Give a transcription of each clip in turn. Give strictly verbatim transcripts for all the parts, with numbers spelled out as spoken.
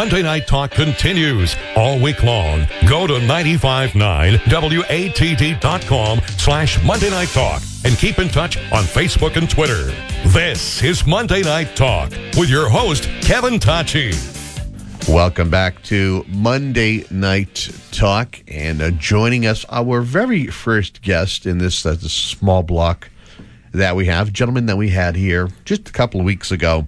Monday Night Talk continues all week long. Go to ninety-five point nine W A T D dot com slash Monday Night Talk and keep in touch on Facebook and Twitter. This is Monday Night Talk with your host, Kevin Tachi. Welcome back to Monday Night Talk, and uh, joining us, our very first guest in this, uh, this small block that we have, a gentleman that we had here just a couple of weeks ago,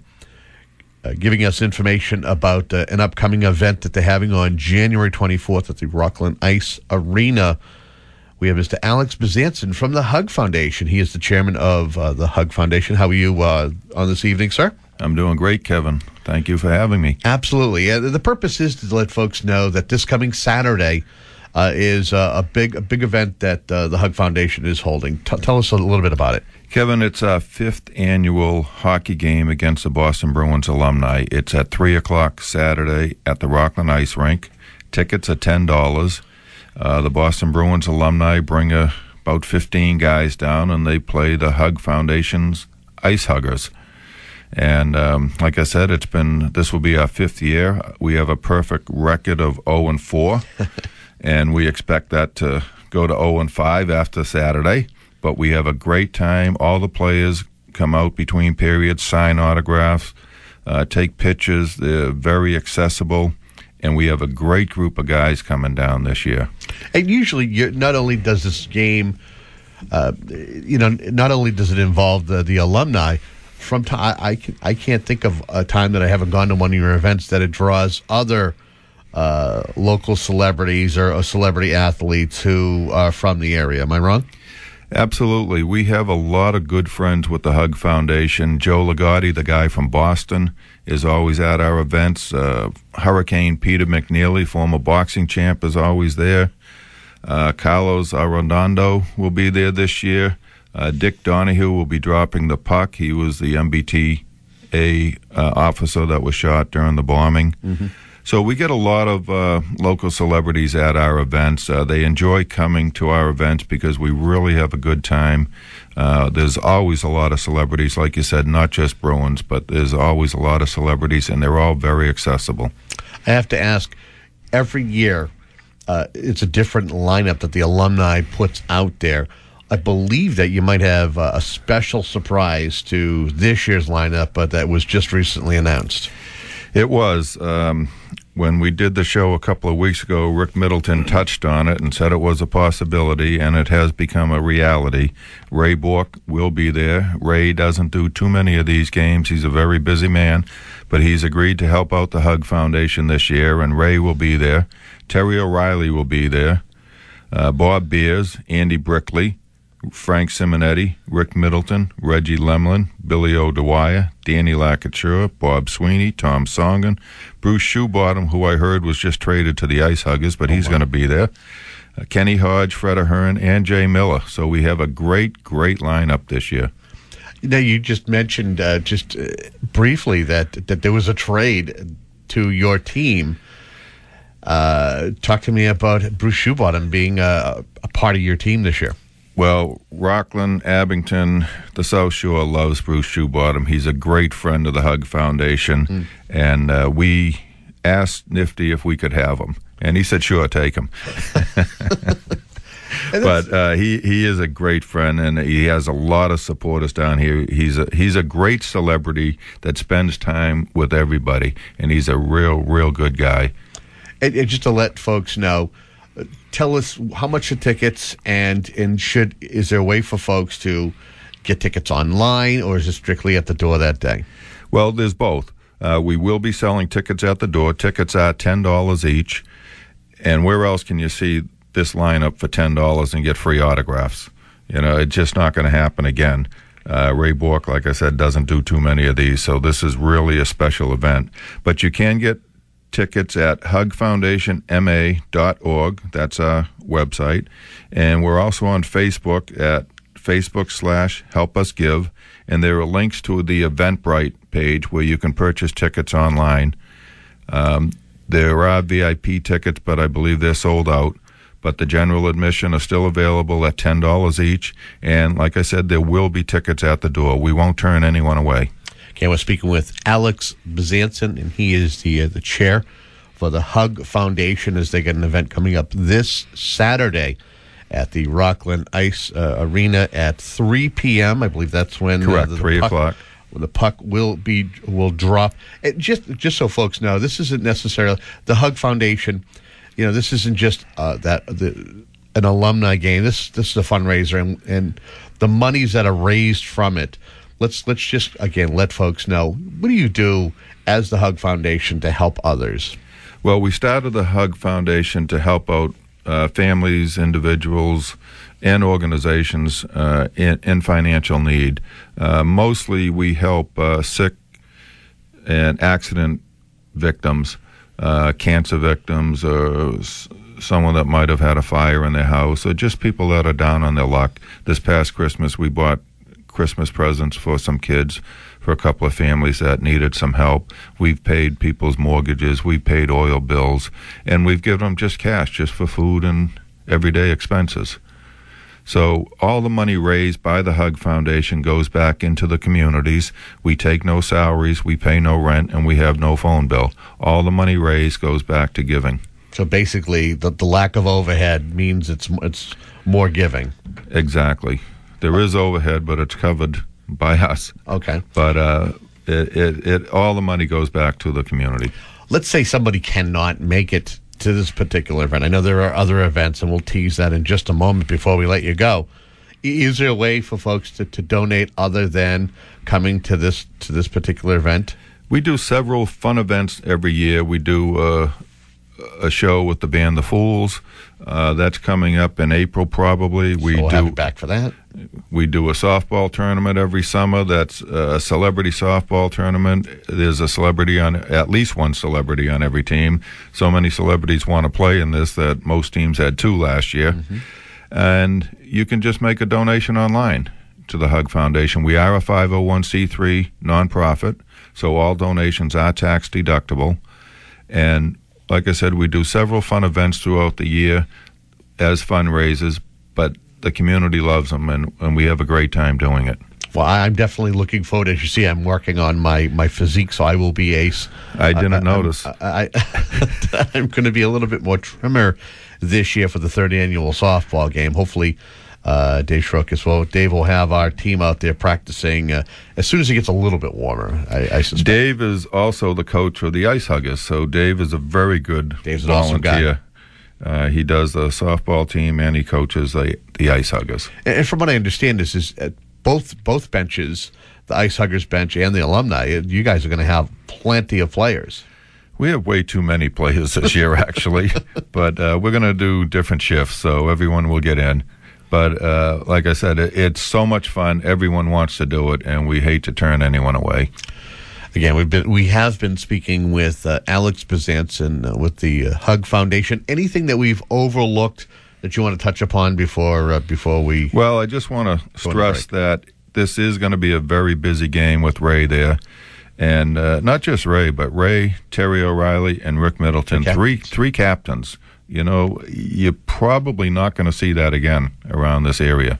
uh, giving us information about uh, an upcoming event that they're having on January twenty-fourth at the Rockland Ice Arena. We have Mister Alex Bezanson from the Hug Foundation. He is the chairman of uh, the Hug Foundation. How are you uh, on this evening, sir? I'm doing great, Kevin. Thank you for having me. Absolutely. Uh, the purpose is to let folks know that this coming Saturday uh, is uh, a big a big event that uh, the Hug Foundation is holding. T- tell us a little bit about it. Kevin, it's our fifth annual hockey game against the Boston Bruins alumni. It's at three o'clock Saturday at the Rockland Ice Rink. Tickets are ten dollars. Uh, the Boston Bruins alumni bring uh, about fifteen guys down, and they play the Hug Foundation's Ice Huggers. And um, like I said, it's been this will be our fifth year. We have a perfect record of oh and four, and we expect that to go to oh and five after Saturday. But we have a great time. All the players come out between periods, sign autographs, uh, take pictures. They're very accessible, and we have a great group of guys coming down this year. And usually, you, not only does this game, uh, you know, not only does it involve the, the alumni. From t- I, I, can, I can't think of a time that I haven't gone to one of your events that it draws other uh, local celebrities or, or celebrity athletes who are from the area. Am I wrong? Absolutely. We have a lot of good friends with the Hug Foundation. Joe Ligotti, the guy from Boston, is always at our events. Uh, Hurricane Peter McNeely, former boxing champ, is always there. Uh, Carlos Arredondo will be there this year. Uh, Dick Donahue will be dropping the puck. He was the M B T A uh, officer that was shot during the bombing. Mm-hmm. So we get a lot of uh, local celebrities at our events. Uh, they enjoy coming to our events because we really have a good time. Uh, there's always a lot of celebrities, like you said, not just Bruins, but there's always a lot of celebrities, and they're all very accessible. I have to ask, every year uh, it's a different lineup that the alumni puts out there. I believe that you might have uh, a special surprise to this year's lineup, but that was just recently announced. It was. Um, when we did the show a couple of weeks ago, Rick Middleton touched on it and said it was a possibility, and it has become a reality. Ray Bourque will be there. Ray doesn't do too many of these games. He's a very busy man, but he's agreed to help out the Hug Foundation this year, and Ray will be there. Terry O'Reilly will be there. Uh, Bob Beers, Andy Brickley, Frank Simonetti, Rick Middleton, Reggie Lemlin, Billy O'Dwyer, Danny Lacouture, Bob Sweeney, Tom Songen, Bruce Shoebottom, who I heard was just traded to the Ice Huggers, but oh, he's going to be there, uh, Kenny Hodge, Fred Ahern, and Jay Miller. So we have a great, great lineup this year. Now, you just mentioned uh, just uh, briefly that, that there was a trade to your team. Uh, talk to me about Bruce Shoebottom being a, a part of your team this year. Well, Rockland, Abington, the South Shore loves Bruce Shoebottom. He's a great friend of the Hug Foundation, mm. and uh, we asked Nifty if we could have him, and he said, sure, take him. But uh, he, he is a great friend, and he has a lot of supporters down here. He's a, he's a great celebrity that spends time with everybody, and he's a real, real good guy. And, and just to let folks know, tell us how much are tickets, and and should is there a way for folks to get tickets online, or is it strictly at the door that day? Well, there's both. Uh, we will be selling tickets at the door. Tickets are ten dollars each. And where else can you see this lineup for ten dollars and get free autographs? You know, it's just not going to happen again. Uh, Ray Bourque, like I said, doesn't do too many of these, so this is really a special event. But you can get tickets at hug foundation m a dot org. That's our website. And we're also on Facebook at Facebook slash Help Us Give. And there are links to the Eventbrite page where you can purchase tickets online. Um, there are V I P tickets, but I believe they're sold out. But the general admission are still available at ten dollars each. And like I said, there will be tickets at the door. We won't turn anyone away. Okay, we're speaking with Alex Bezanson, and he is the uh, the chair for the Hug Foundation as they get an event coming up this Saturday at the Rockland Ice uh, Arena at three p.m. I believe that's when Correct, uh, the, three the puck, o'clock. when the puck will be will drop. It just just so folks know, this isn't necessarily the Hug Foundation. You know, this isn't just uh, that the an alumni game. This this is a fundraiser, and, and the monies that are raised from it. Let's let's just again let folks know, what do you do as the Hug Foundation to help others? Well, we started the Hug Foundation to help out uh, families, individuals, and organizations uh, in, in financial need. Uh, mostly, we help uh, sick and accident victims, uh, cancer victims, or s- someone that might have had a fire in their house, or just people that are down on their luck. This past Christmas, we bought Christmas presents for some kids, for a couple of families that needed some help. We've paid people's mortgages, we've paid oil bills, and we've given them just cash, just for food and everyday expenses. So all the money raised by the Hug Foundation goes back into the communities. We take no salaries, we pay no rent, and we have no phone bill. All the money raised goes back to giving. So basically, the, the lack of overhead means it's it's more giving. Exactly. There is overhead, but it's covered by us. Okay. But uh, it, it, it all the money goes back to the community. Let's say somebody cannot make it to this particular event. I know there are other events, and we'll tease that in just a moment before we let you go. Is there a way for folks to, to donate other than coming to this to this particular event? We do several fun events every year. We do uh, a show with the band The Fools. Uh, that's coming up in April, probably. We so we'll do have you back for that. We do a softball tournament every summer. That's a celebrity softball tournament. There's a celebrity on, at least one celebrity on every team. So many celebrities want to play in this that most teams had two last year. Mm-hmm. And you can just make a donation online to the Hug Foundation. We are a five oh one c three nonprofit, so all donations are tax deductible. And like I said, we do several fun events throughout the year as fundraisers, but the community loves them, and, and we have a great time doing it. Well, I'm definitely looking forward. As you see, I'm working on my, my physique, so I will be ace. I didn't uh, notice. I'm, I, I, I'm going to be a little bit more trimmer this year for the third annual softball game. Hopefully, uh, Dave Schrock as well. Dave will have our team out there practicing uh, as soon as it gets a little bit warmer, I, I suspect. Dave is also the coach for the Ice Huggers, so Dave is a very good Dave's an volunteer. awesome guy. Uh, he does the softball team and he coaches the the Ice Huggers. And from what I understand, is is at both both benches, the Ice Huggers bench and the alumni, you guys are going to have plenty of players. We have way too many players this year, actually, but uh, we're going to do different shifts, so everyone will get in. But uh, like I said, it, it's so much fun. Everyone wants to do it, and we hate to turn anyone away. Again, we've been we have been speaking with uh, Alex Bezanson uh, with the uh, Hug Foundation. Anything that we've overlooked that you want to touch upon before uh, before we? Well, I just want to stress that this is going to be a very busy game with Ray there, and uh, not just Ray, but Ray, Terry O'Reilly, and Rick Middleton, three three captains. You know, you're probably not going to see that again around this area.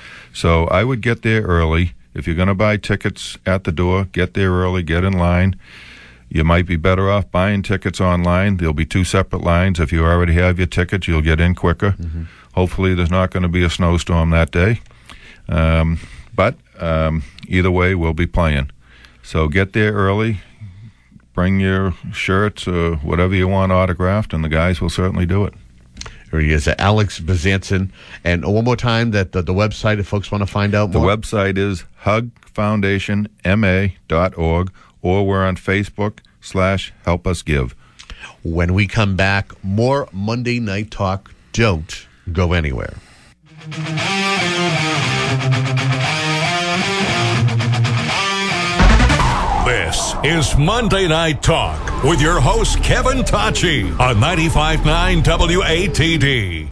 So I would get there early. If you're going to buy tickets at the door, get there early, get in line. You might be better off buying tickets online. There'll be two separate lines. If you already have your tickets, you'll get in quicker. Mm-hmm. Hopefully there's not going to be a snowstorm that day. Um, but um, either way, we'll be playing. So get there early, bring your shirts or whatever you want autographed, and the guys will certainly do it. Here he is, Alex Bezanson. And one more time, that the, the website, if folks want to find out more. The website is hug foundation m a dot org, or we're on Facebook slash Help Us Give. When we come back, more Monday Night Talk. Don't go anywhere. This is Monday Night Talk with your host, Kevin Tachi, on ninety-five point nine W A T D.